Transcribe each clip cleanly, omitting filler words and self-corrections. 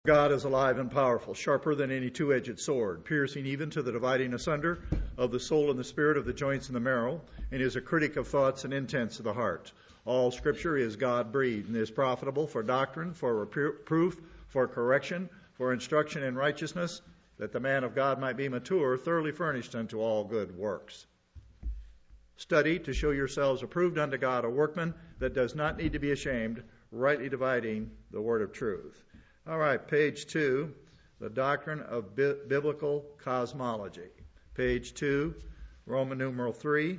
God is alive and powerful, sharper than any two-edged sword, piercing even to the dividing asunder of the soul and the spirit, of the joints and the marrow, and is a critic of thoughts and intents of the heart. All Scripture is God-breathed and is profitable for doctrine, for reproof, for correction, for instruction in righteousness, that the man of God might be mature, thoroughly furnished unto all good works. Study to show yourselves approved unto God, a workman that does not need to be ashamed, rightly dividing the word of truth. All right, page 2, the doctrine of biblical cosmology. Page 2, Roman numeral 3.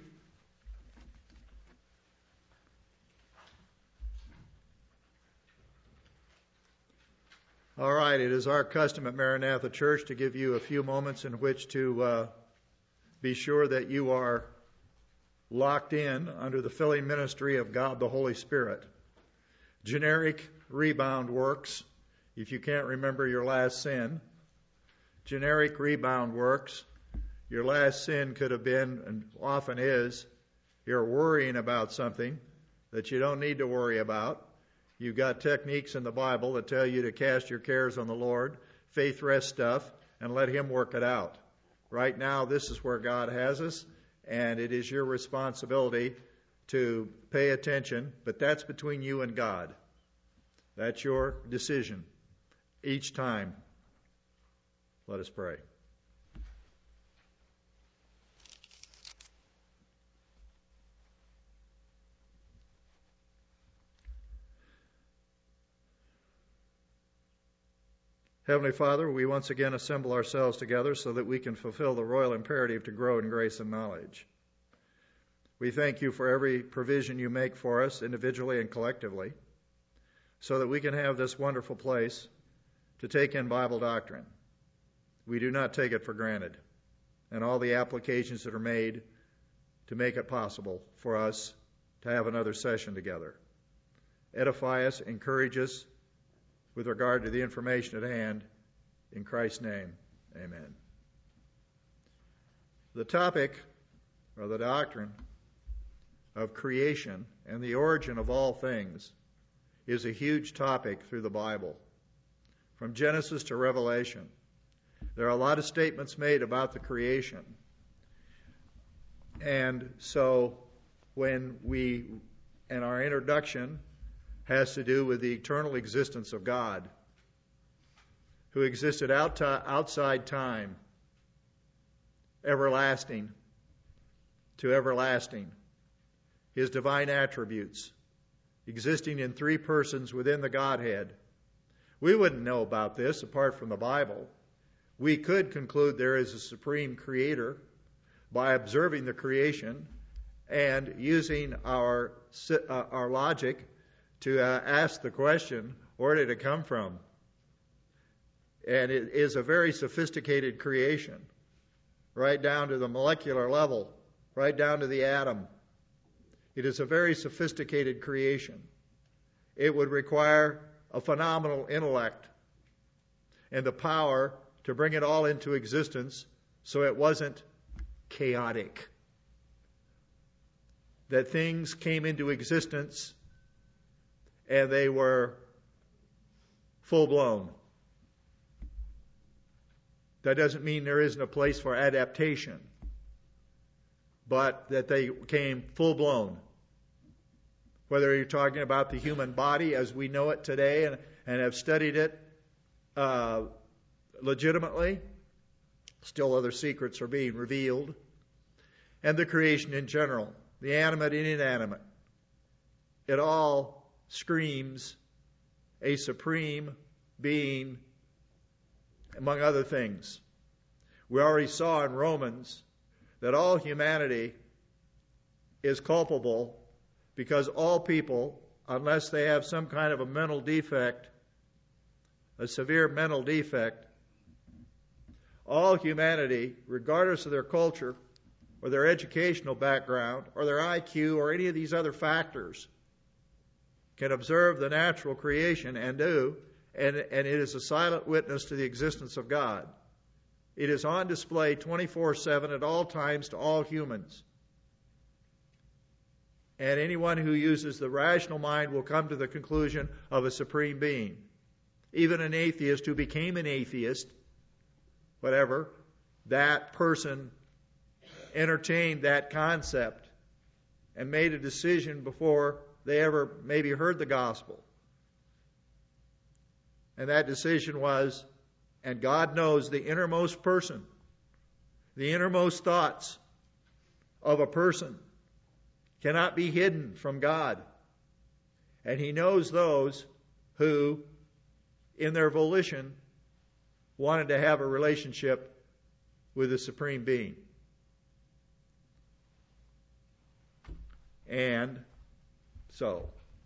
All right, it is our custom at Maranatha Church to give you a few moments in which to be sure that you are locked in under the filling ministry of God the Holy Spirit. Generic rebound works. If you can't remember your last sin, generic rebound works. Your last sin could have been, and often is, you're worrying about something that you don't need to worry about. You've got techniques in the Bible that tell you to cast your cares on the Lord, faith rest stuff, and let Him work it out. Right now, this is where God has us, and it is your responsibility to pay attention, but that's between you and God. That's your decision. Each time. Let us pray. Heavenly Father, we once again assemble ourselves together so that we can fulfill the royal imperative to grow in grace and knowledge. We thank you for every provision you make for us individually and collectively so that we can have this wonderful place to take in Bible doctrine. We do not take it for granted, and all the applications that are made to make it possible for us to have another session together. Edify us, encourage us with regard to the information at hand. In Christ's name, amen. The topic, or the doctrine, of creation and the origin of all things is a huge topic through the Bible. From Genesis to Revelation, there are a lot of statements made about the creation. And so when our introduction has to do with the eternal existence of God, who existed outside time, everlasting to everlasting, His divine attributes, existing in three persons within the Godhead. We wouldn't know about this apart from the Bible. We could conclude there is a supreme creator by observing the creation and using our logic to ask the question, where did it come from? And it is a very sophisticated creation, right down to the molecular level, right down to the atom. It is a very sophisticated creation. It would require a phenomenal intellect and the power to bring it all into existence so it wasn't chaotic. That things came into existence and they were full-blown. That doesn't mean there isn't a place for adaptation, but that they came full-blown. Whether you're talking about the human body as we know it today and have studied it legitimately, still other secrets are being revealed, and the creation in general, the animate and inanimate. It all screams a supreme being, among other things. We already saw in Romans that all humanity is culpable because all people, unless they have some kind of a mental defect, a severe mental defect, all humanity, regardless of their culture or their educational background or their IQ or any of these other factors, can observe the natural creation and do, and it is a silent witness to the existence of God. It is on display 24/7 at all times to all humans. And anyone who uses the rational mind will come to the conclusion of a supreme being. even an atheist who became an atheist, whatever, that person entertained that concept and made a decision before they ever maybe heard the gospel. And that decision was, and God knows the innermost person, the innermost thoughts of a person cannot be hidden from God. And He knows those who, in their volition, wanted to have a relationship with the Supreme Being. And so,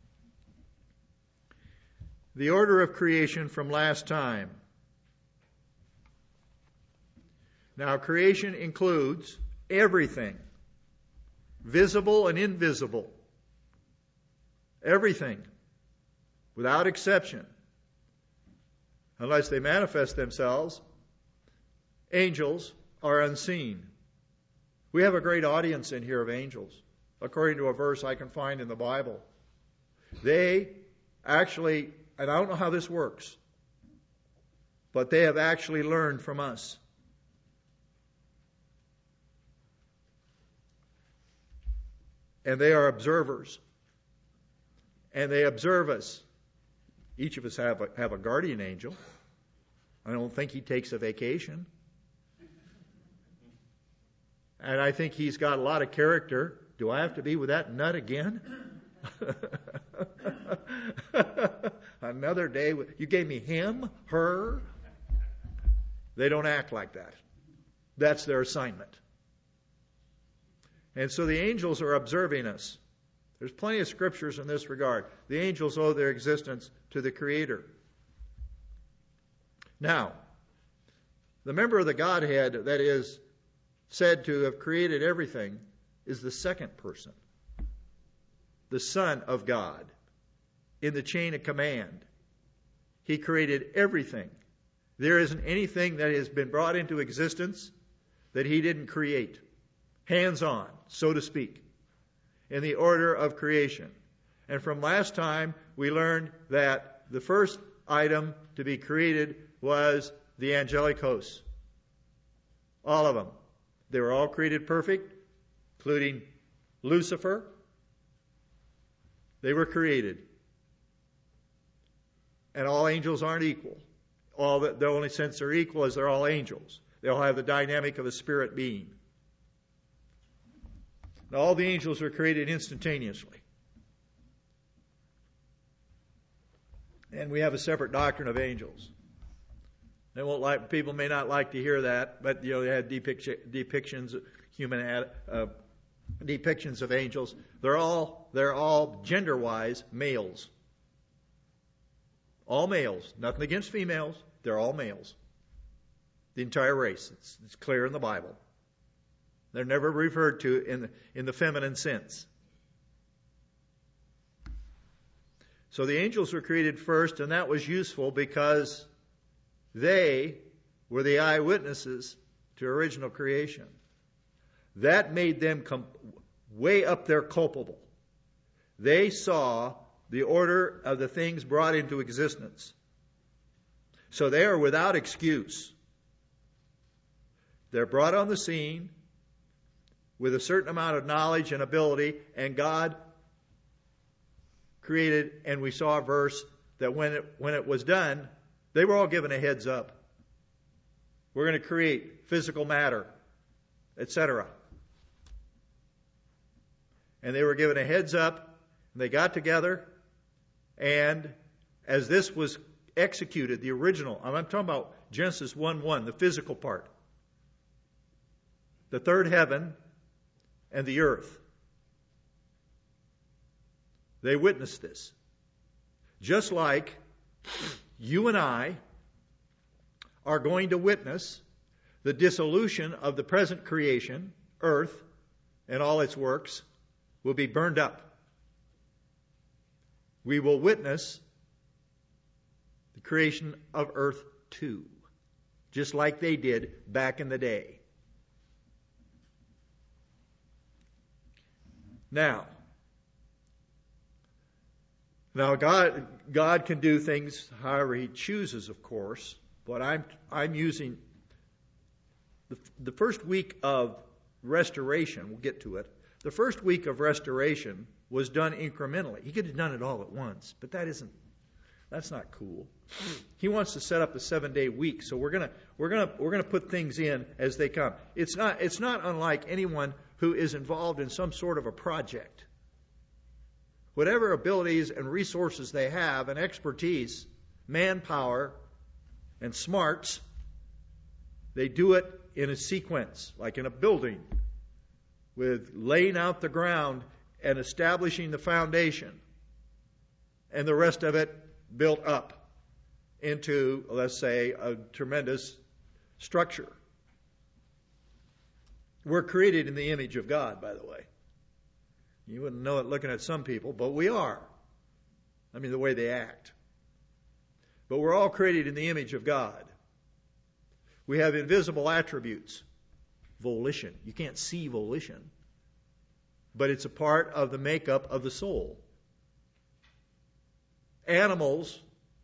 the order of creation from last time. Now, creation includes everything, visible and invisible. Everything, without exception. Unless they manifest themselves, angels are unseen. We have a great audience in here of angels, according to a verse I can find in the Bible. They actually, and I don't know how this works, but they have actually learned from us. And they are observers. And they observe us. Each of us have a guardian angel. I don't think he takes a vacation. And I think he's got a lot of character. Do I have to be with that nut again? Another day. You gave me him, her. They don't act like that. That's their assignment. And so the angels are observing us. There's plenty of scriptures in this regard. The angels owe their existence to the Creator. Now, the member of the Godhead that is said to have created everything is the second person, the Son of God, in the chain of command. He created everything. There isn't anything that has been brought into existence that He didn't create. Hands-on, so to speak, in the order of creation. And from last time, we learned that the first item to be created was the angelic hosts. All of them. They were all created perfect, including Lucifer. They were created. And all angels aren't equal. The only sense they're equal is they're all angels. They all have the dynamic of a spirit being. Now, all the angels were created instantaneously. And we have a separate doctrine of angels. People may not like to hear that, but they had depictions of angels. They're all gender-wise males. All males. Nothing against females. They're all males. The entire race. It's clear in the Bible. They're never referred to in the feminine sense. So the angels were created first, and that was useful because they were the eyewitnesses to original creation. That made them way up there culpable. They saw the order of the things brought into existence. So they are without excuse. They're brought on the scene with a certain amount of knowledge and ability, and God created, and we saw a verse that when it was done, they were all given a heads up. We're going to create physical matter, etc. And they were given a heads up, and they got together, and as this was executed, the original, I'm talking about Genesis 1:1, the physical part, the third heaven and the earth. They witnessed this. Just like you and I are going to witness the dissolution of the present creation, earth, and all its works will be burned up. We will witness the creation of earth too, just like they did back in the day. Now, Now, God can do things however He chooses, of course, but I'm using the first week of restoration. We'll get to it. The first week of restoration was done incrementally. He could have done it all at once, but that's not cool. He wants to set up a 7-day week, so we're gonna put things in as they come. It's not unlike anyone who is involved in some sort of a project. Whatever abilities and resources they have and expertise, manpower and smarts, they do it in a sequence, like in a building, with laying out the ground and establishing the foundation, and the rest of it built up into, let's say, a tremendous structure. We're created in the image of God, by the way. You wouldn't know it looking at some people, but we are. I mean, the way they act. But we're all created in the image of God. We have invisible attributes. Volition. You can't see volition. But it's a part of the makeup of the soul. Animals,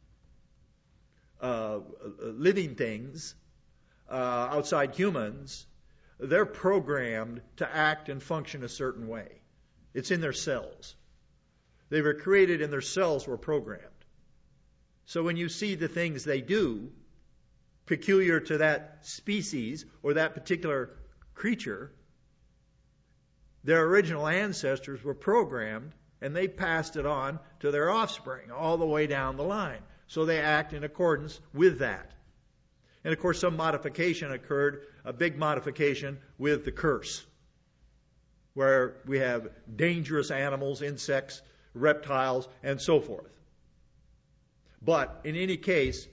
living things, outside humans, they're programmed to act and function a certain way. It's in their cells. They were created and their cells were programmed. So when you see the things they do, peculiar to that species or that particular creature, their original ancestors were programmed and they passed it on to their offspring all the way down the line. So they act in accordance with that. And of course some modification occurred, a big modification with the curse, where we have dangerous animals, insects, reptiles, and so forth. But in any case,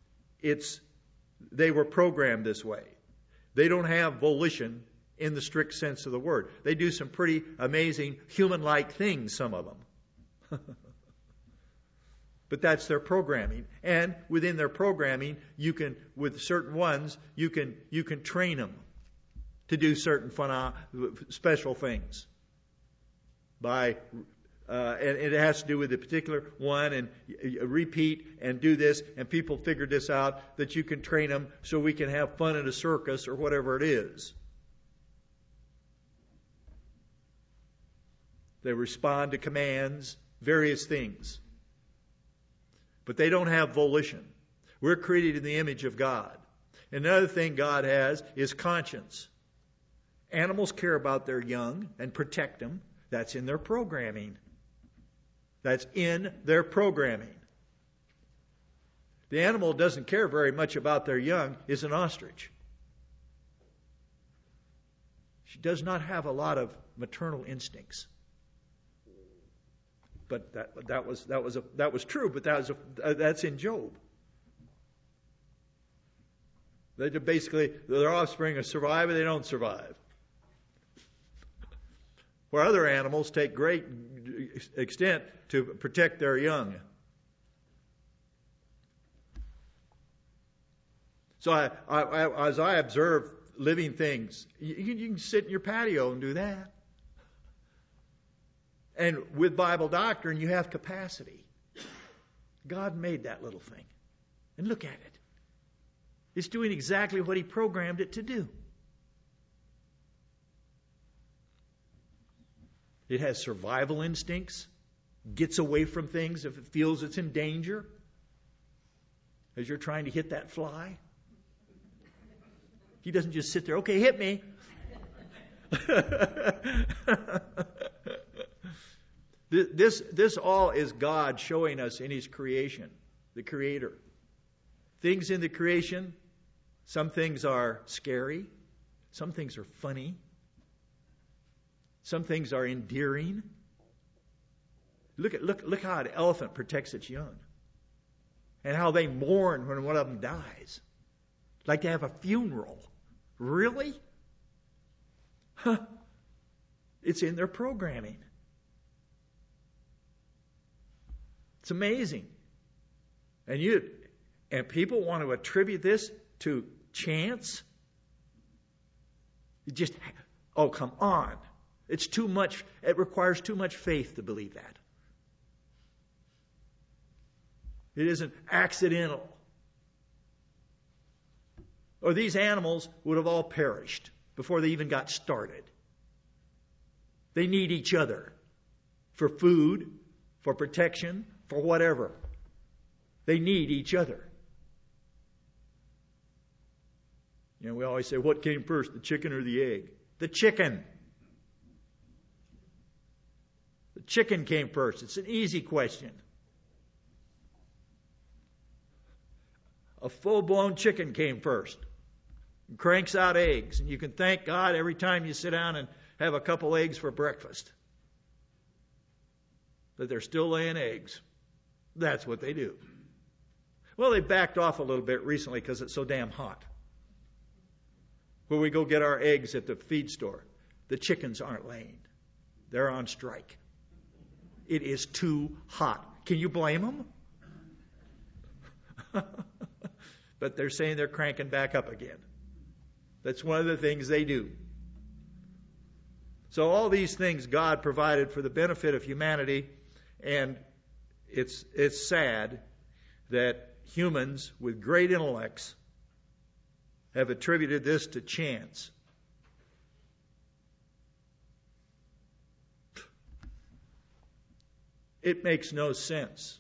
they were programmed this way. They don't have volition in the strict sense of the word. They do some pretty amazing human-like things, some of them. But that's their programming. And within their programming, with certain ones, you can train them to do certain special things. And it has to do with a particular one, and repeat and do this, and people figured this out, that you can train them so we can have fun at a circus or whatever it is. They respond to commands, various things. But they don't have volition. We're created in the image of God. Another thing God has is conscience. Animals care about their young and protect them. That's in their programming. That's in their programming. The animal doesn't care very much about their young is an ostrich. She does not have a lot of maternal instincts. But that was true. But that's in Job. They basically, their offspring are survive or they don't survive. Where other animals take great extent to protect their young. So as I observe living things, you can sit in your patio and do that. And with Bible doctrine, you have capacity. God made that little thing. And look at it. It's doing exactly what He programmed it to do. It has survival instincts, gets away from things if it feels it's in danger, as you're trying to hit that fly. He doesn't just sit there, okay, hit me. This all is God showing us in His creation, the Creator. Things in the creation, some things are scary, some things are funny, some things are endearing. Look how an elephant protects its young, and how they mourn when one of them dies, like they have a funeral. Really? Huh. It's in their programming. It's amazing. And people want to attribute this to chance. Oh, come on. It's too much. It requires too much faith to believe that. It isn't accidental. Or these animals would have all perished before they even got started. They need each other for food, for protection, for whatever. They need each other. You know, we always say, what came first, the chicken or the egg? The chicken. The chicken came first. It's an easy question. A full-blown chicken came first. It cranks out eggs. And you can thank God every time you sit down and have a couple eggs for breakfast that they're still laying eggs. That's what they do. Well, they backed off a little bit recently because it's so damn hot. When we go get our eggs at the feed store, the chickens aren't laying. They're on strike. It is too hot. Can you blame them? But they're saying they're cranking back up again. That's one of the things they do. So all these things God provided for the benefit of humanity, and it's sad that humans with great intellects have attributed this to chance. It makes no sense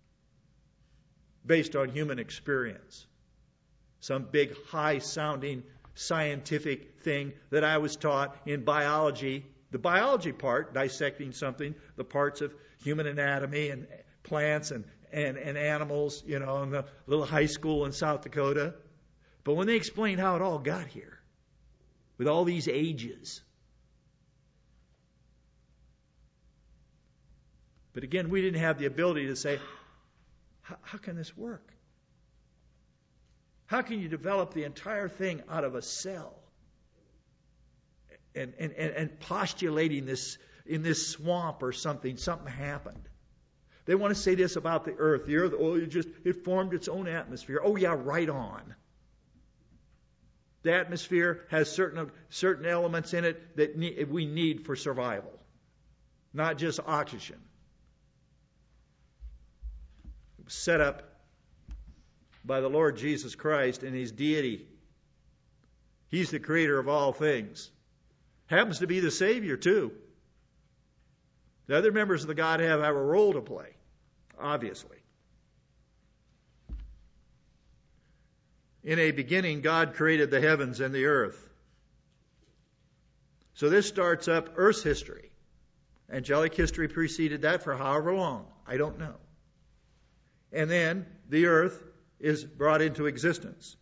based on human experience. Some big, high-sounding scientific thing that I was taught in biology, the biology part, dissecting something, the parts of human anatomy and plants and animals, you know, in the little high school in South Dakota. But when they explained how it all got here, with all these ages. But again, we didn't have the ability to say, how can this work? How can you develop the entire thing out of a cell? And postulating this in this swamp or something happened. They want to say this about the earth. The earth, it formed its own atmosphere. Oh yeah, right on. The atmosphere has certain elements in it that we need for survival. Not just oxygen. It was set up by the Lord Jesus Christ in His deity. He's the creator of all things. Happens to be the Savior too. The other members of the Godhead have a role to play, obviously. In a beginning, God created the heavens and the earth. So this starts up Earth's history. Angelic history preceded that for however long. I don't know. And then the earth is brought into existence.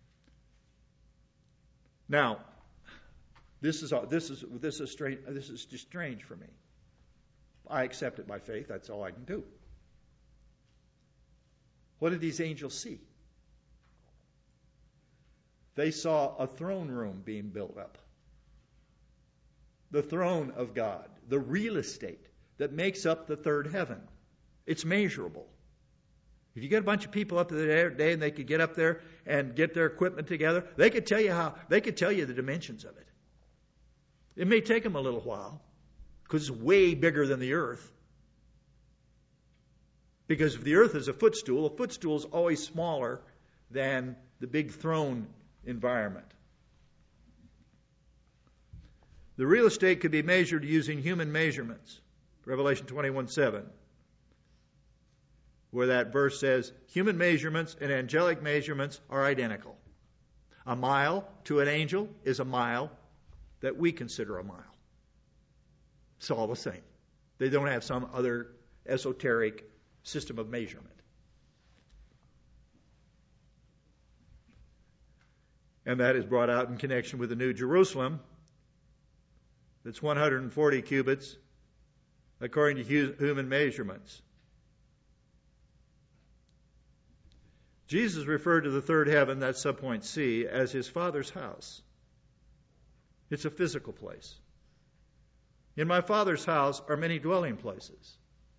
Now, this is strange. This is just strange for me. I accept it by faith. That's all I can do. What did these angels see? They saw a throne room being built up. The throne of God, the real estate that makes up the third heaven. It's measurable. If you get a bunch of people up there today and they could get up there and get their equipment together, they could tell you the dimensions of it. It may take them a little while because it's way bigger than the earth. Because if the earth is a footstool is always smaller than the big throne environment. The real estate could be measured using human measurements. Revelation 21:7, where that verse says, human measurements and angelic measurements are identical. A mile to an angel is a mile that we consider a mile. It's all the same. They don't have some other esoteric system of measurement. And that is brought out in connection with the New Jerusalem. That's 140 cubits according to human measurements. Jesus referred to the third heaven, that's subpoint C, as His Father's house. It's a physical place. In my Father's house are many dwelling places.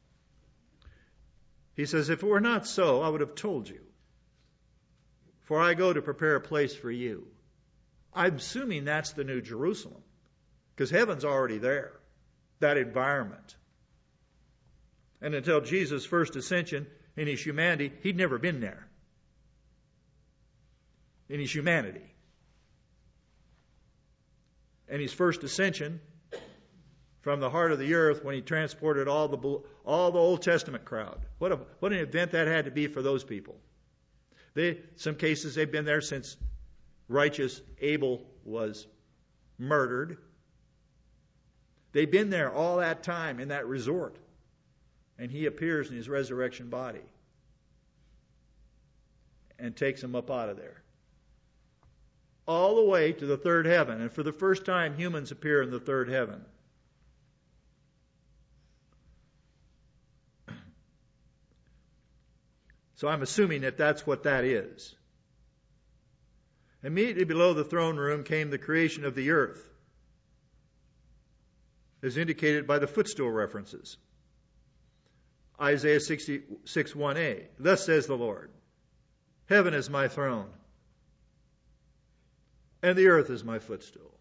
He says, if it were not so, I would have told you. For I go to prepare a place for you. I'm assuming that's the New Jerusalem. Because heaven's already there. That environment. And until Jesus' first ascension, in his humanity, he'd never been there. In his humanity. And his first ascension from the heart of the earth, when he transported all the Old Testament crowd. What an event that had to be for those people. Some cases they've been there since righteous Abel was murdered. They've been there all that time in that resort. And he appears in his resurrection body and takes them up out of there. All the way to the third heaven. And for the first time, humans appear in the third heaven. So I'm assuming that that's what that is. Immediately below the throne room came the creation of the earth, as indicated by the footstool references. Isaiah 66:1a. Thus says the Lord, heaven is my throne, and the earth is my footstool.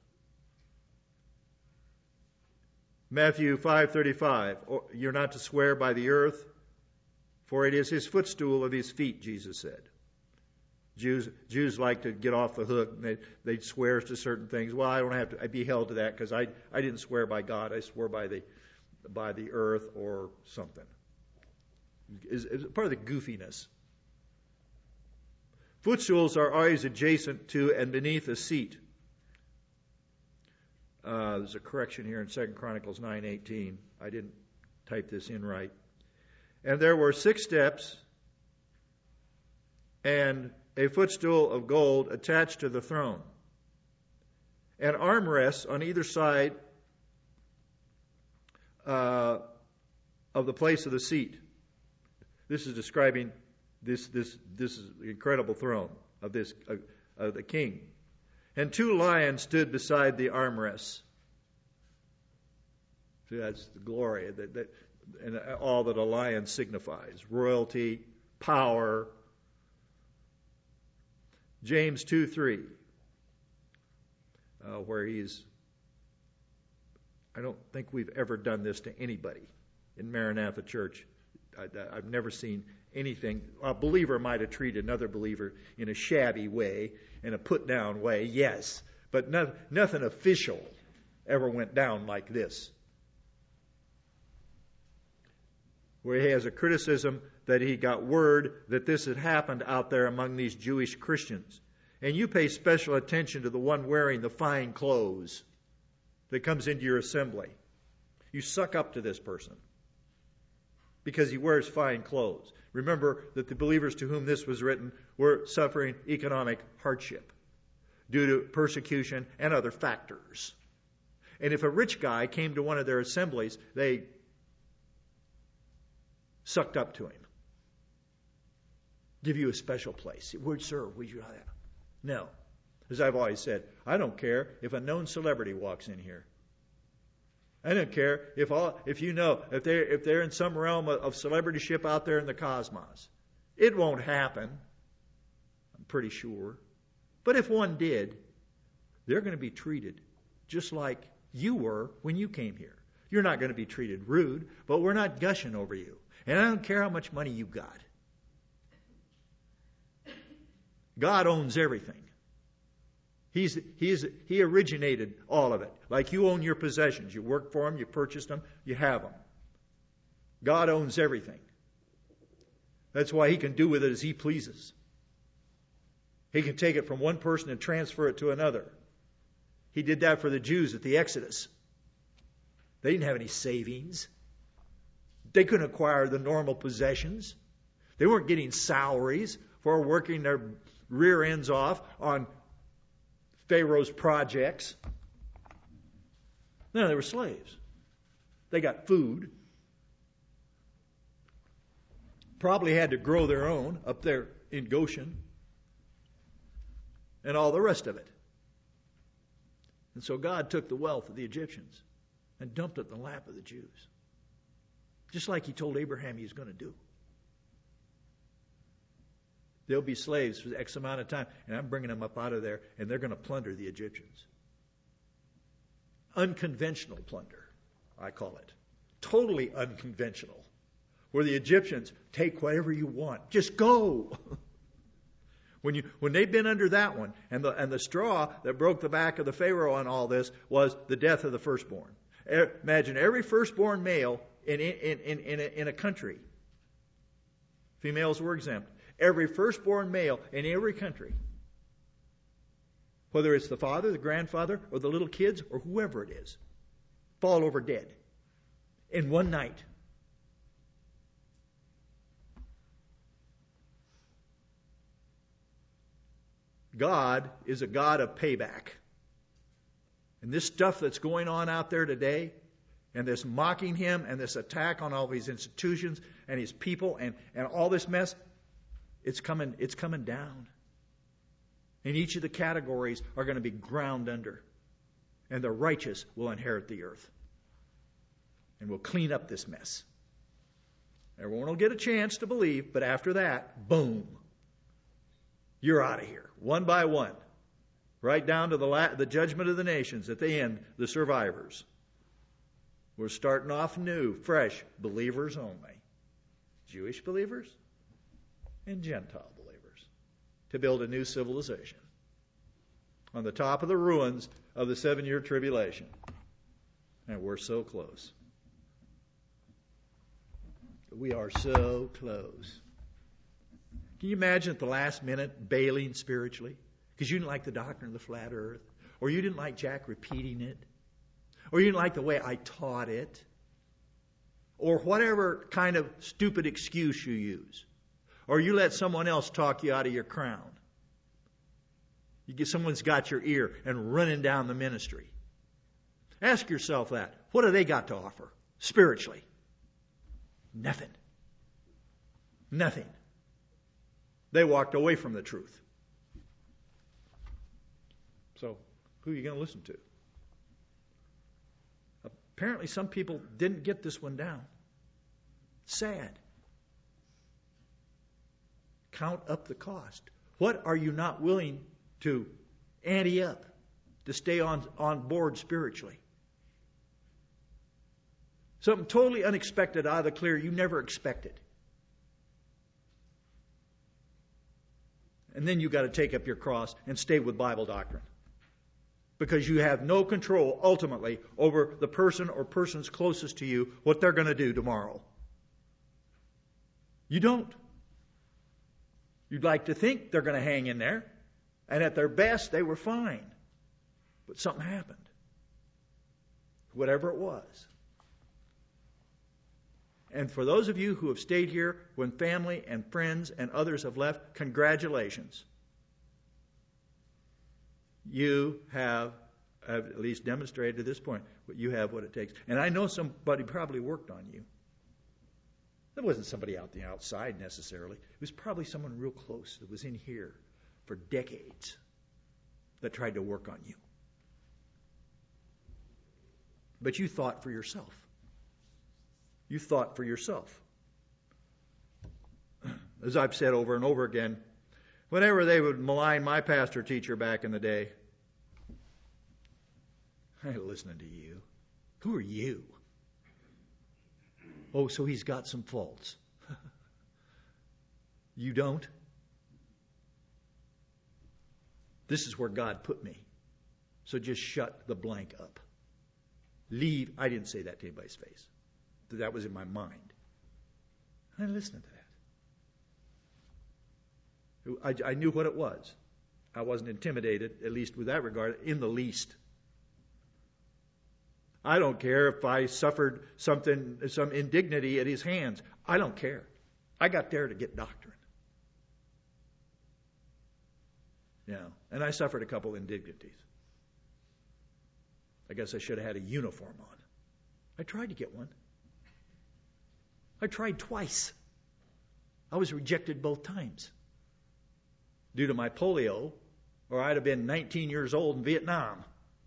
Matthew 5:35. You're not to swear by the earth, for it is his footstool of his feet, Jesus said. Jews like to get off the hook, and they swear to certain things. Well, I don't have to. I'd be held to that because I didn't swear by God. I swore by the earth or something. It's part of the goofiness. Footstools are always adjacent to and beneath a seat. There's a correction here in 2 Chronicles 9:18. I didn't type this in right. And there were 6 steps and a footstool of gold attached to the throne, and armrests on either side of the place of the seat. This is describing this is the incredible throne of the king. And 2 lions stood beside the armrests. See, that's the glory and all that a lion signifies: royalty, power. James 2:3, where I don't think we've ever done this to anybody in Maranatha Church. I've never seen anything. A believer might have treated another believer in a shabby way, in a put-down way, yes, but nothing official ever went down like this. Where he has a criticism that he got word that this had happened out there among these Jewish Christians. And you pay special attention to the one wearing the fine clothes that comes into your assembly. You suck up to this person because he wears fine clothes. Remember that the believers to whom this was written were suffering economic hardship due to persecution and other factors. And if a rich guy came to one of their assemblies, they sucked up to him. Give you a special place. Would sir, would you have that? No. As I've always said, I don't care if a known celebrity walks in here. I don't care if they're in some realm of celebrityship out there in the cosmos. It won't happen, I'm pretty sure. But if one did, they're going to be treated just like you were when you came here. You're not going to be treated rude, but we're not gushing over you. And I don't care how much money you've got. God owns everything. He originated all of it. Like you own your possessions. You work for them, you purchased them, you have them. God owns everything. That's why he can do with it as he pleases. He can take it from one person and transfer it to another. He did that for the Jews at the Exodus. They didn't have any savings. They couldn't acquire the normal possessions. They weren't getting salaries for working their rear ends off on Pharaoh's projects. No, they were slaves. They got food. Probably had to grow their own up there in Goshen. And all the rest of it. And so God took the wealth of the Egyptians and dumped it in the lap of the Jews. Just like he told Abraham he was going to do. They'll be slaves for X amount of time, and I'm bringing them up out of there, and they're going to plunder the Egyptians. Unconventional plunder, I call it. Totally unconventional. where the Egyptians, take whatever you want, just go. When they'd been under that one, and the straw that broke the back of the Pharaoh on all this was the death of the firstborn. Imagine every firstborn male in a country. Females were exempt. Every firstborn male in every country, whether it's the father, the grandfather, or the little kids, or whoever it is, fall over dead in one night. God is a God of payback. And this stuff that's going on out there today, and this mocking him, and this attack on all these institutions and his people, and all this mess, it's coming down. And each of the categories are going to be ground under. And the righteous will inherit the earth. And we'll clean up this mess. Everyone will get a chance to believe, but after that, boom, you're out of here. One by one. Right down to the judgment of the nations. At the end, the survivors. We're starting off new, fresh, believers only. Jewish believers and Gentile believers. To build a new civilization. On the top of the ruins of the 7-year tribulation. And we're so close. We are so close. Can you imagine at the last minute bailing spiritually? Because you didn't like the doctrine of the flat earth. Or you didn't like Jack repeating it. Or you didn't like the way I taught it. Or whatever kind of stupid excuse you use. Or you let someone else talk you out of your crown. Someone's got your ear and running down the ministry. Ask yourself that. What do they got to offer spiritually? Nothing. Nothing. They walked away from the truth. So, who are you going to listen to? Apparently some people didn't get this one down. Sad. Count up the cost. What are you not willing to ante up to stay on board spiritually? Something totally unexpected out of the clear you never expected. And then you've got to take up your cross and stay with Bible doctrine. Because you have no control, ultimately, over the person or persons closest to you, what they're going to do tomorrow. You don't. You'd like to think they're going to hang in there. And at their best, they were fine. But something happened. Whatever it was. And for those of you who have stayed here when family and friends and others have left, congratulations. You have at least demonstrated to this point you have what it takes. And I know somebody probably worked on you. It wasn't somebody out the outside necessarily. It was probably someone real close that was in here for decades that tried to work on you. But you thought for yourself. You thought for yourself. As I've said over and over again, whenever they would malign my pastor teacher back in the day, I ain't listening to you. Who are you? Oh, so he's got some faults. You don't? This is where God put me. So just shut the blank up. Leave. I didn't say that to anybody's face. That was in my mind. I listened to that. I knew what it was. I wasn't intimidated, at least with that regard, in the least. I don't care if I suffered some indignity at his hands. I don't care. I got there to get doctrine. And I suffered a couple indignities. I guess I should have had a uniform on. I tried to get one. I tried twice. I was rejected both times. Due to my polio, or I'd have been 19 years old in Vietnam.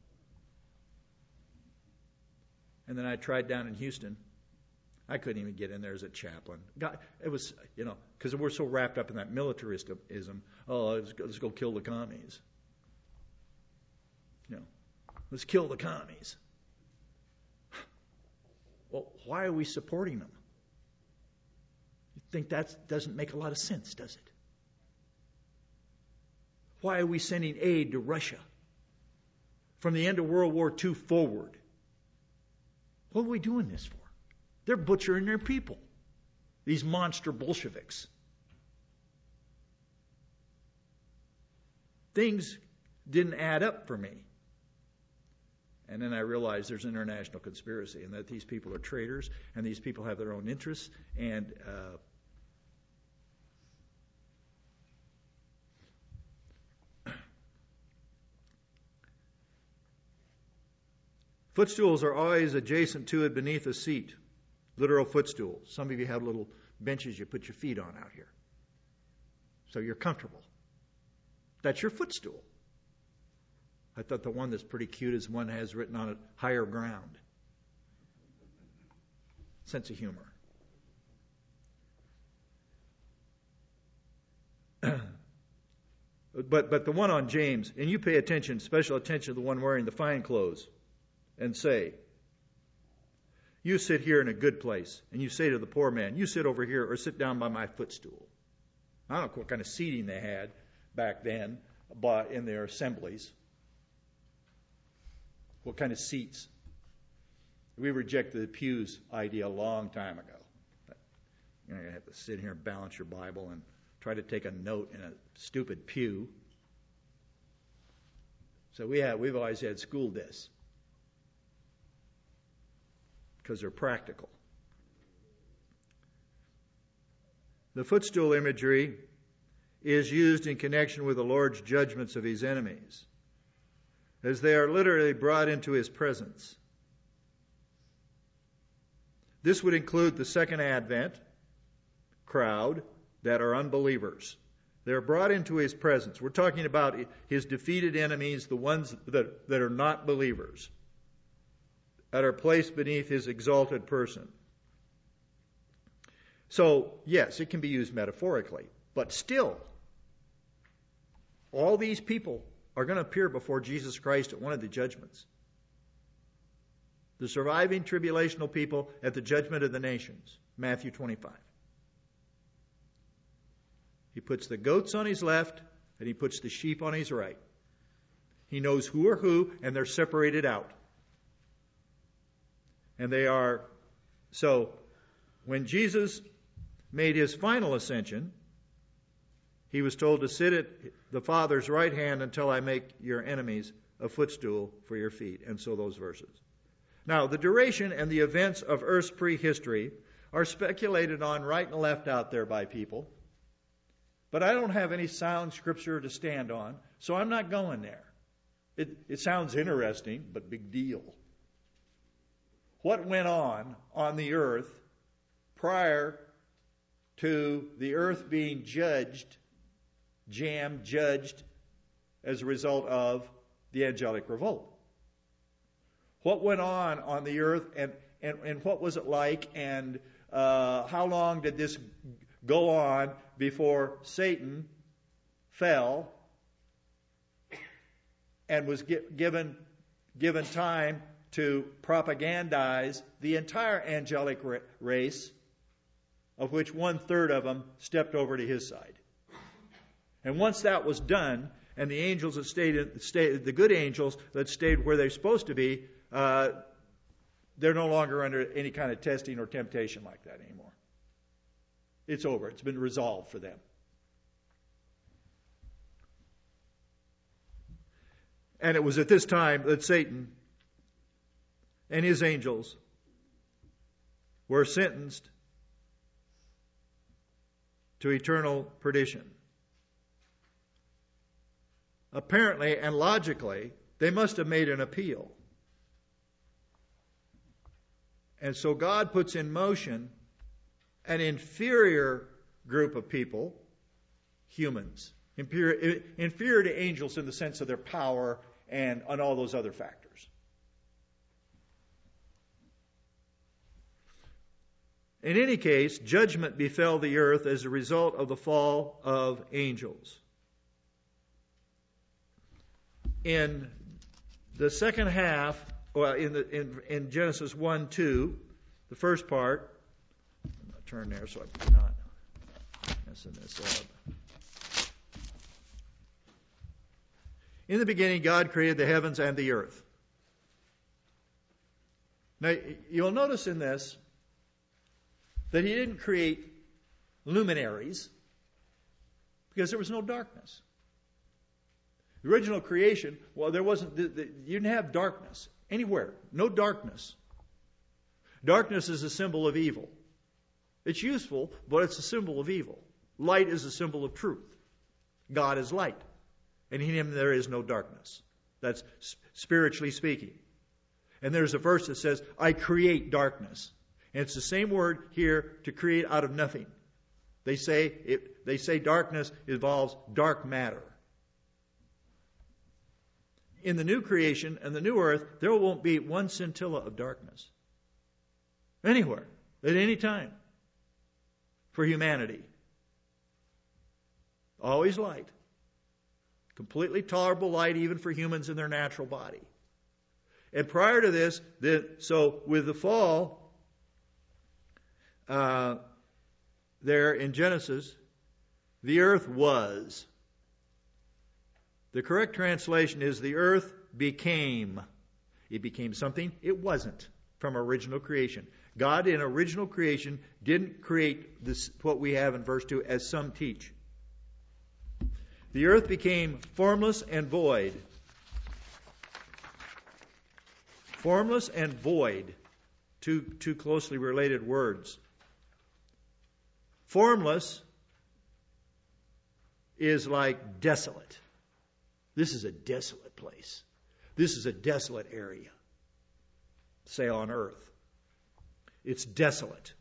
And then I tried down in Houston. I couldn't even get in there as a chaplain. God, it was, because we're so wrapped up in that militarism. Oh, let's go kill the commies. Let's kill the commies. Well, why are we supporting them? think that doesn't make a lot of sense, does it? Why are we sending aid to Russia from the end of World War II forward? What are we doing this for? They're butchering their people, these monster Bolsheviks. Things didn't add up for me. And then I realized there's an international conspiracy and that these people are traitors and these people have their own interests. And footstools are always adjacent to it beneath a seat. Literal footstools. Some of you have little benches you put your feet on out here. So you're comfortable. That's your footstool. I thought the one that's pretty cute is one that has written on it, higher ground. Sense of humor. But the one on James, and you pay attention, special attention to the one wearing the fine clothes, and say, you sit here in a good place, and you say to the poor man, you sit over here or sit down by my footstool. I don't know what kind of seating they had back then in their assemblies. What kind of seats? We rejected the pews idea a long time ago. You're going to have to sit here and balance your Bible and try to take a note in a stupid pew. So we've always had school desks because they're practical. The footstool imagery is used in connection with the Lord's judgments of his enemies, as they are literally brought into his presence. This would include the second advent crowd that are unbelievers. They're brought into his presence. We're talking about his defeated enemies, the ones that are not believers, that are placed beneath his exalted person. So, yes, it can be used metaphorically, but still, all these people are going to appear before Jesus Christ at one of the judgments. The surviving tribulational people at the judgment of the nations. Matthew 25. He puts the goats on his left and he puts the sheep on his right. He knows who are who and they're separated out. And they are, so when Jesus made his final ascension, he was told to sit at the Father's right hand until I make your enemies a footstool for your feet. And so those verses. Now, the duration and the events of Earth's prehistory are speculated on right and left out there by people. But I don't have any sound scripture to stand on, so I'm not going there. It sounds interesting, but big deal. What went on the earth prior to the earth being judged as a result of the angelic revolt? What went on the earth and what was it like and how long did this go on before Satan fell and was given time to propagandize the entire angelic race, of which 1/3 of them stepped over to his side. And once that was done, and the angels that stayed, the good angels that stayed where they're supposed to be, they're no longer under any kind of testing or temptation like that anymore. It's over. It's been resolved for them. And it was at this time that Satan and his angels were sentenced to eternal perdition. Apparently and logically, they must have made an appeal. And so God puts in motion an inferior group of people, humans, inferior to angels in the sense of their power and on all those other factors. In any case, judgment befell the earth as a result of the fall of angels. In the second half, well, in Genesis 1:2, the first part, I'm going to turn there so I cannot. darkness in this orb. In the beginning, God created the heavens and the earth. Now, you'll notice in this that He didn't create luminaries because there was no darkness. The original creation, well, there wasn't. You didn't have darkness anywhere. No darkness. Darkness is a symbol of evil. It's useful, but it's a symbol of evil. Light is a symbol of truth. God is light, and in Him there is no darkness. That's spiritually speaking. And there's a verse that says, I create darkness. And it's the same word here, to create out of nothing. They say darkness involves dark matter. In the new creation and the new earth, there won't be one scintilla of darkness. Anywhere, at any time, for humanity. Always light. Completely tolerable light even for humans in their natural body. And prior to this, so with the fall, there in Genesis, the earth was. The correct translation is the earth became. It became something it wasn't from original creation. God in original creation didn't create this, what we have in verse 2, as some teach. The earth became formless and void. Formless and void, two closely related words. Formless is like desolate. This is a desolate place. This is a desolate area, say on earth. It's desolate.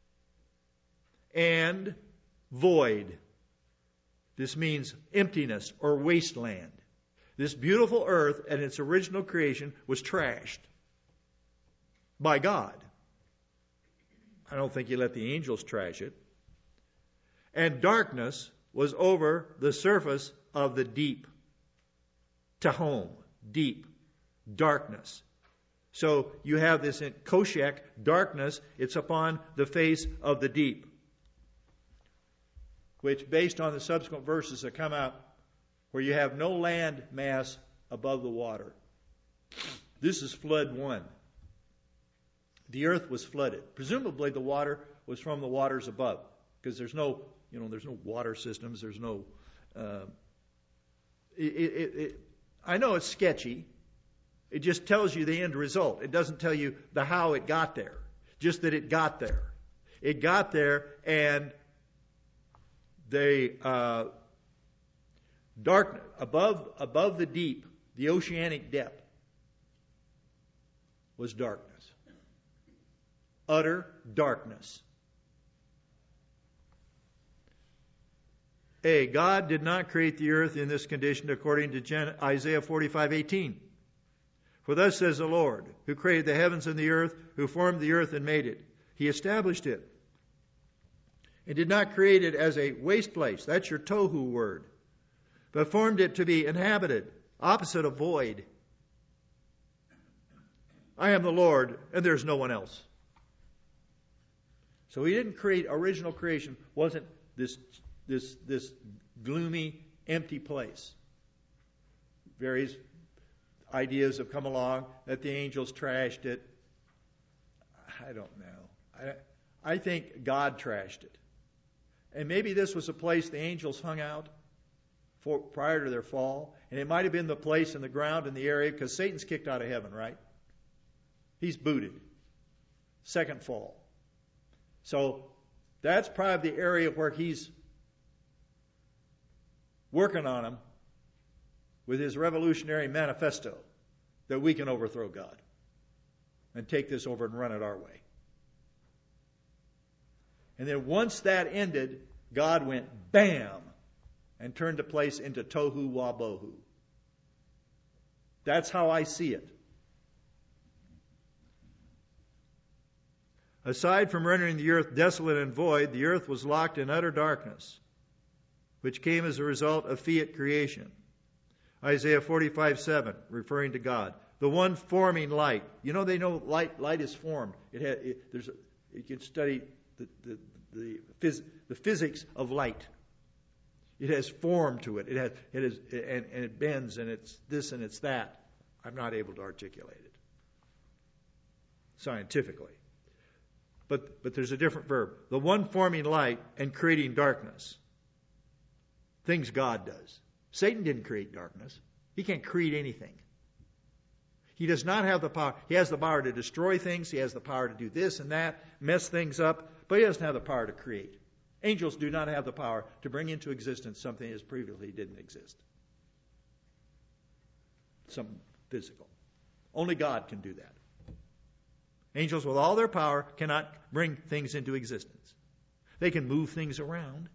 And void. This means emptiness or wasteland. This beautiful earth and its original creation was trashed by God. I don't think He let the angels trash it. And darkness was over the surface of the deep. Tahom, deep, darkness. So you have this in Koshek, darkness, it's upon the face of the deep. Which, based on the subsequent verses that come out, where you have no land mass above the water. This is flood 1. The earth was flooded. Presumably the water was from the waters above, because there's no water systems. There's no. I know it's sketchy. It just tells you the end result. It doesn't tell you the how it got there. Just that it got there. It got there, and they darkness above the deep, the oceanic depth, was darkness. Utter darkness. God did not create the earth in this condition according to Isaiah 45:18. For thus says the Lord, who created the heavens and the earth, who formed the earth and made it. He established it. And did not create it as a waste place. That's your tohu word. But formed it to be inhabited, opposite of void. I am the Lord, and there's no one else. So He didn't create, original creation wasn't this gloomy, empty place. Various ideas have come along that the angels trashed it. I don't know. I think God trashed it. And maybe this was a place the angels hung out prior to their fall. And it might have been the place in the ground in the area, because Satan's kicked out of heaven, right? He's booted. Second fall. So that's probably the area where he's working on them with his revolutionary manifesto that we can overthrow God and take this over and run it our way. And then once that ended, God went bam and turned the place into tohu wabohu. That's how I see it. Aside from rendering the earth desolate and void, the earth was locked in utter darkness, which came as a result of fiat creation. Isaiah 45:7, referring to God, the one forming light. You know, they know light is formed. You can study the physics of light. It has form to it. And it bends, and it's this and it's that. I'm not able to articulate it scientifically. But there's a different verb. The one forming light and creating darkness. Things God does. Satan didn't create darkness. He can't create anything. He does not have the power. He has the power to destroy things. He has the power to do this and that, mess things up, but he doesn't have the power to create. Angels do not have the power to bring into existence something that previously didn't exist. Something physical. Only God can do that. Angels, with all their power, cannot bring things into existence. They can move things around.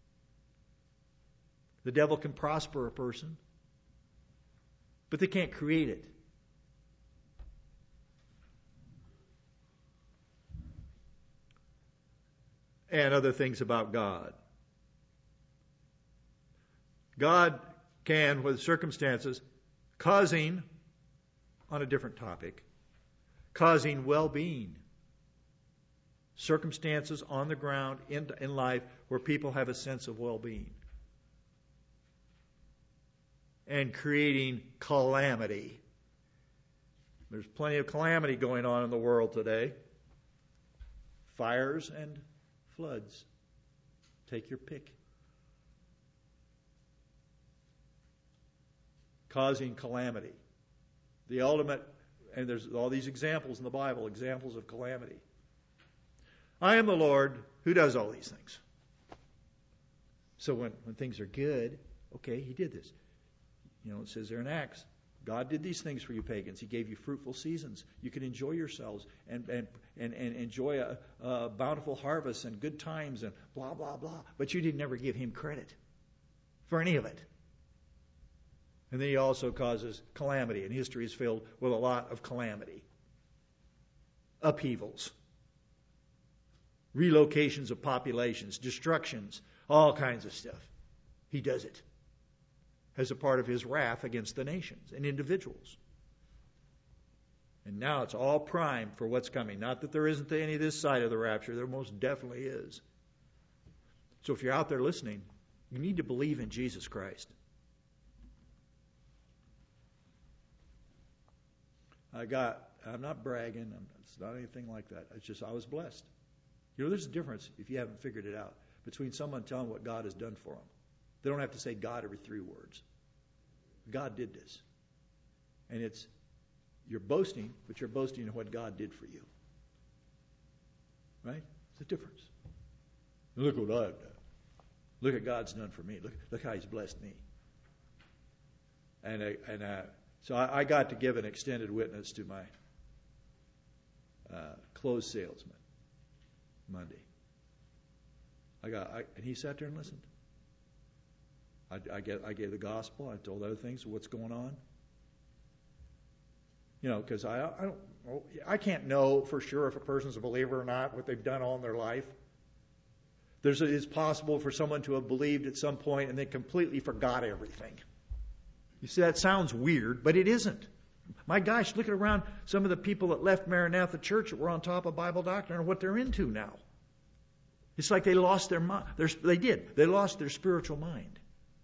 The devil can prosper a person, but they can't create it. And other things about God. God can, with circumstances, causing, on a different topic, causing well-being. Circumstances on the ground in life where people have a sense of well-being. And creating calamity. There's plenty of calamity going on in the world today. Fires and floods. Take your pick. Causing calamity. The ultimate, and there's all these examples in the Bible, examples of calamity. I am the Lord who does all these things. So when things are good, okay, he did this. It says there in Acts, God did these things for you pagans. He gave you fruitful seasons. You could enjoy yourselves and enjoy a bountiful harvest and good times and blah, blah, blah. But you didn't ever give him credit for any of it. And then he also causes calamity. And history is filled with a lot of calamity. Upheavals. Relocations of populations. Destructions. All kinds of stuff. He does it as a part of his wrath against the nations and individuals. And now it's all primed for what's coming. Not that there isn't any this side of the rapture. There most definitely is. So if you're out there listening, you need to believe in Jesus Christ. I'm not bragging. It's not anything like that. It's just I was blessed. There's a difference, if you haven't figured it out, between someone telling what God has done for them. They don't have to say God every 3 words. God did this. And you're boasting, but you're boasting in what God did for you. Right? It's a difference. Look what I've done. Look what God's done for me. Look how he's blessed me. So I got to give an extended witness to my clothes salesman Monday. And he sat there and listened. I gave the gospel. I told other things of what's going on. Because I can't know for sure if a person's a believer or not, what they've done all in their life. It's possible for someone to have believed at some point and then completely forgot everything. You see, that sounds weird, but it isn't. My gosh, look around some of the people that left Maranatha Church that were on top of Bible doctrine and what they're into now. It's like they lost their mind. They lost their spiritual mind.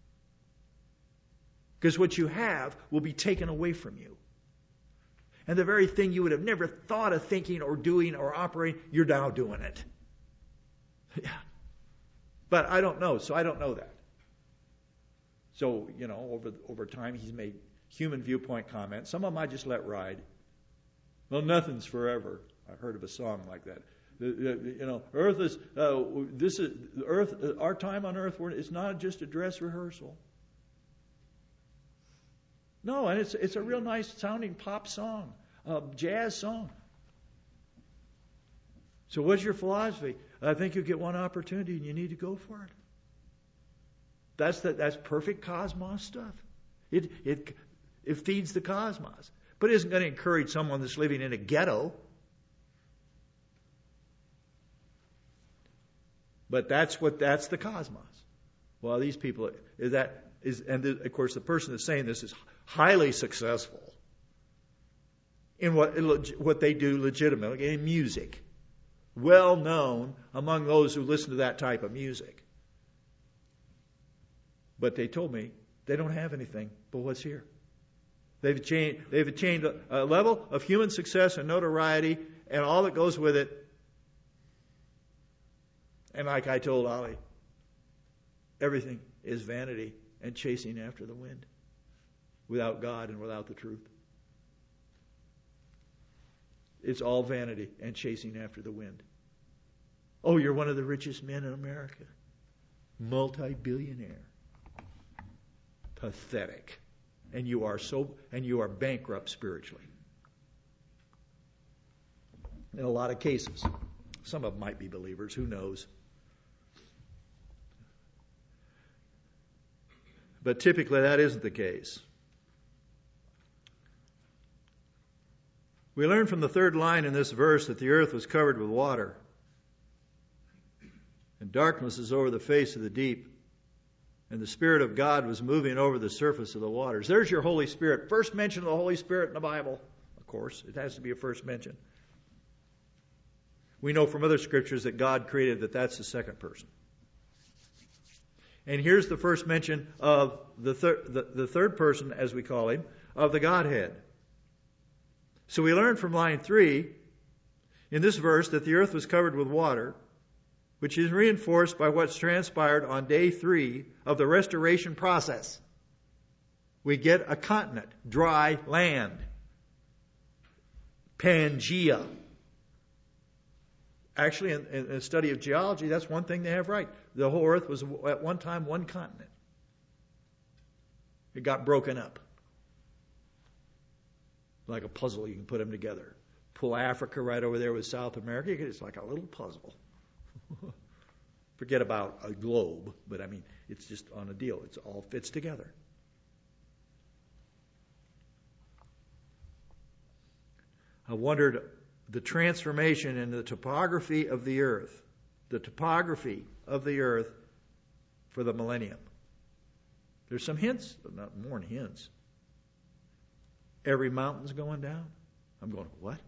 Because what you have will be taken away from you. And the very thing you would have never thought of thinking or doing or operating, you're now doing it. Yeah. But I don't know, so I don't know that. So, over time he's made human viewpoint comments. Some of them I just let ride. Well, nothing's forever. I heard of a song like that. Earth is Earth. Our time on Earth, it's not just a dress rehearsal. No, and it's a real nice sounding pop song, jazz song. So what's your philosophy? I think you get one opportunity and you need to go for it. That's perfect cosmos stuff. It feeds the cosmos. But it isn't going to encourage someone that's living in a ghetto. But that's the cosmos. Well, these people of course the person that's saying this is highly successful in what they do legitimately in music. well known among those who listen to that type of music. But they told me they don't have anything but what's here. They've attained a level of human success and notoriety and all that goes with it. And like I told Ollie, everything is vanity and chasing after the wind, without God and without the truth. It's all vanity and chasing after the wind. Oh, you're one of the richest men in America. Multi-billionaire. Pathetic. And you are bankrupt spiritually. In a lot of cases. Some of them might be believers, who knows? But typically that isn't the case. We learn from the third line in this verse that the earth was covered with water, and darkness is over the face of the deep, and the Spirit of God was moving over the surface of the waters. There's your Holy Spirit. First mention of the Holy Spirit in the Bible. Of course, it has to be a first mention. We know from other scriptures that God created that's the second person. And here's the first mention of the third person, as we call him, of the Godhead. So we learn from line 3 in this verse that the earth was covered with water, which is reinforced by what's transpired on day 3 of the restoration process. We get a continent, dry land, Pangea. Actually, in a study of geology, that's one thing they have right. The whole earth was at one time one continent. It got broken up. Like a puzzle, you can put them together. Pull Africa right over there with South America. It's like a little puzzle. Forget about a globe, but I mean, it's just on a deal. It all fits together. I wondered the transformation in the topography of the earth for the millennium. There's some hints, but not more than hints. Every mountain's going down. I'm going, what?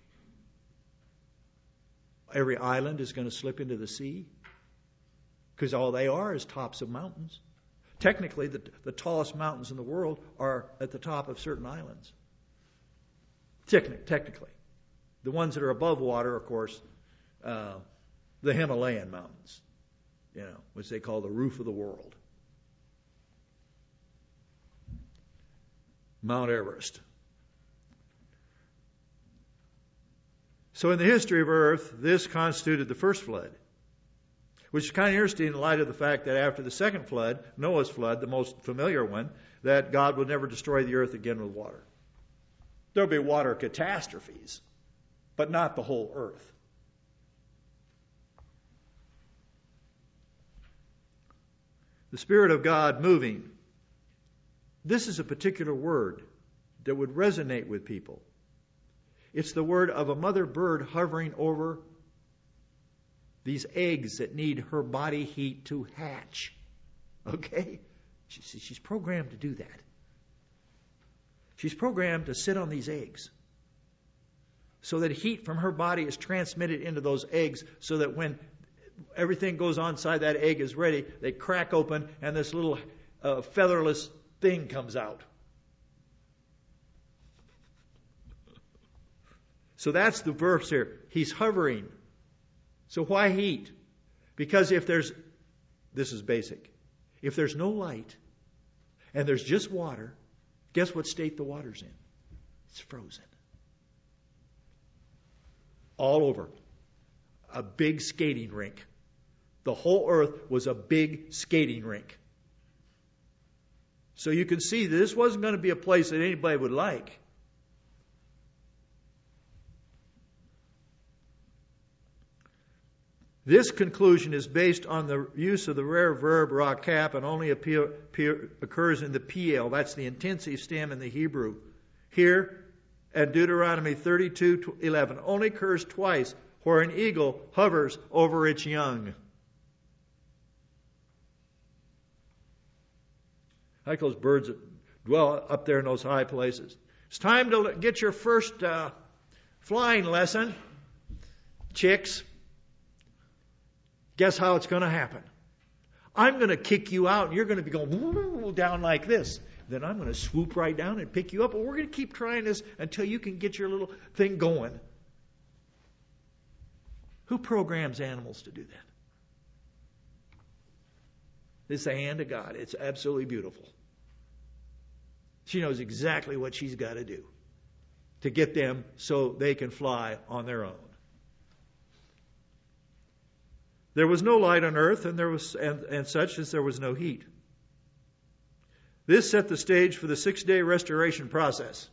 Every island is going to slip into the sea? Because all they are is tops of mountains. Technically, the tallest mountains in the world are at the top of certain islands. Technically. The ones that are above water, of course, the Himalayan mountains, which they call the roof of the world. Mount Everest. So in the history of earth, this constituted the first flood, which is kind of interesting in light of the fact that after the second flood, Noah's flood, the most familiar one, that God would never destroy the earth again with water. There'll be water catastrophes, but not the whole earth. The Spirit of God moving. This is a particular word that would resonate with people. It's the word of a mother bird hovering over these eggs that need her body heat to hatch. Okay? She's programmed to do that. She's programmed to sit on these eggs so that heat from her body is transmitted into those eggs so that when everything goes on inside that egg is ready, they crack open and this little featherless thing comes out. So that's the verse here. He's hovering. So why heat? Because this is basic. If there's no light and there's just water, guess what state the water's in? It's frozen. All over. A big skating rink. The whole earth was a big skating rink. So you can see that this wasn't going to be a place that anybody would like. This conclusion is based on the use of the rare verb rakap and only occurs in the piel. That's the intensive stem in the Hebrew. Here, at Deuteronomy 32:11, only occurs twice where an eagle hovers over its young. I like those birds that dwell up there in those high places. It's time to get your first flying lesson, chicks. Guess how it's going to happen? I'm going to kick you out, and you're going to be going down like this. Then I'm going to swoop right down and pick you up, and we're going to keep trying this until you can get your little thing going. Who programs animals to do that? It's the hand of God. It's absolutely beautiful. She knows exactly what she's got to do to get them so they can fly on their own. There was no light on earth, and such as there was no heat. This set the stage for the 6-day restoration process.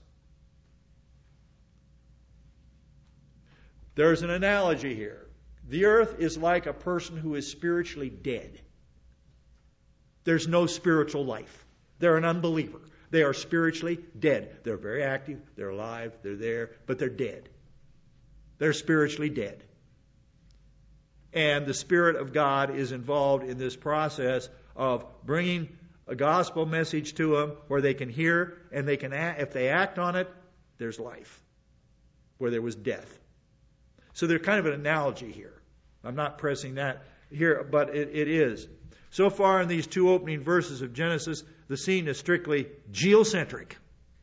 There's an analogy here. The earth is like a person who is spiritually dead. There's no spiritual life. They're an unbeliever. They are spiritually dead. They're very active, they're alive, they're there, but they're dead. They're spiritually dead. And the Spirit of God is involved in this process of bringing a gospel message to them where they can hear and they can act. If they act on it, there's life. Where there was death. So there's kind of an analogy here. I'm not pressing that here, but it is. So far in these two opening verses of Genesis, the scene is strictly geocentric.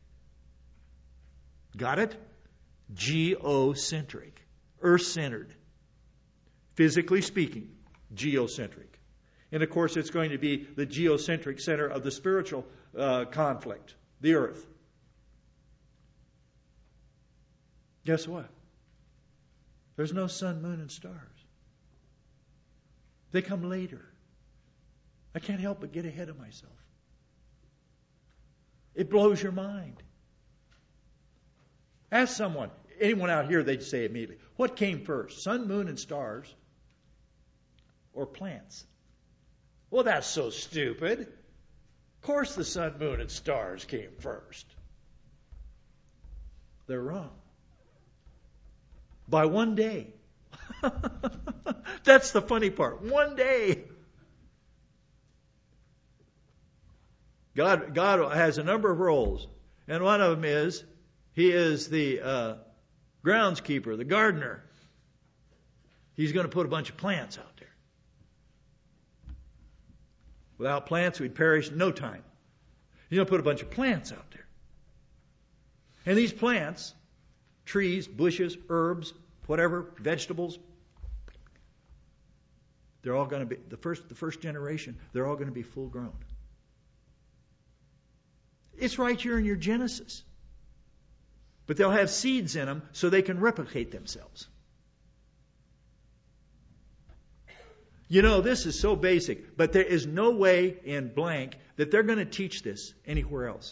Got it? Geocentric. Earth-centered. Physically speaking, geocentric. And of course, it's going to be the geocentric center of the spiritual conflict, the earth. Guess what? There's no sun, moon, and stars. They come later. I can't help but get ahead of myself. It blows your mind. Ask someone, anyone out here, they'd say immediately, what came first, sun, moon, and stars, or plants? Well, that's so stupid. Of course the sun, moon, and stars came first. They're wrong. By one day. That's the funny part. One day. God has a number of roles. And one of them is, He is the groundskeeper, the gardener. He's going to put a bunch of plants out there. Without plants, we'd perish in no time. He's going to put a bunch of plants out there. And these plants, trees, bushes, herbs, whatever, vegetables, they're all going to be, the first generation, they're all going to be full grown. It's right here in your Genesis. But they'll have seeds in them so they can replicate themselves. You know, this is so basic, but there is no way in blank that they're going to teach this anywhere else.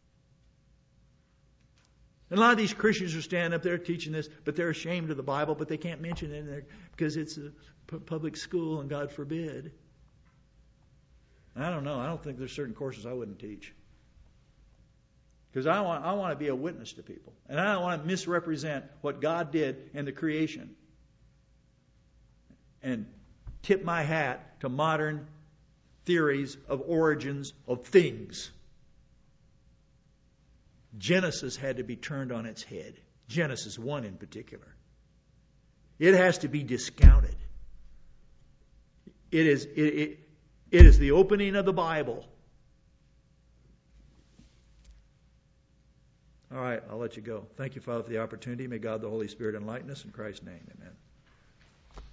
And a lot of these Christians are standing up there teaching this, but they're ashamed of the Bible, but they can't mention it in there because it's a public school and God forbid. I don't know. I don't think there's certain courses I wouldn't teach. Because I want to be a witness to people. And I don't want to misrepresent what God did in the creation. And tip my hat to modern theories of origins of things. Genesis had to be turned on its head. Genesis 1 in particular. It has to be discounted. It is the opening of the Bible. All right, I'll let you go. Thank you, Father, for the opportunity. May God the Holy Spirit enlighten us. In Christ's name, amen.